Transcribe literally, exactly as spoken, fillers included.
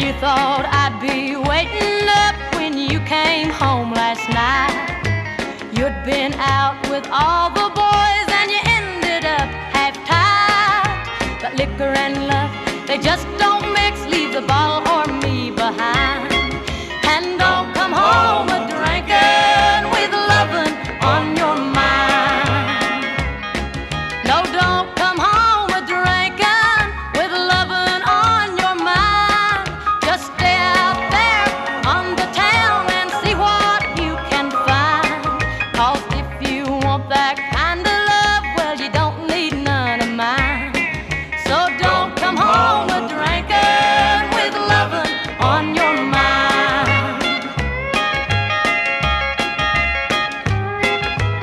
You thought I'd be waiting up when you came home last night. You'd been out with all the boys and you ended up half-tied. But liquor and love, they just don't mix. Leave the bottle or me behind. And don't come home a drinking with lovin' on your mind. No, don't come home a drinking with lovin' on your mind. Just stay out there on the town and see what you can find. 'Cause if you want that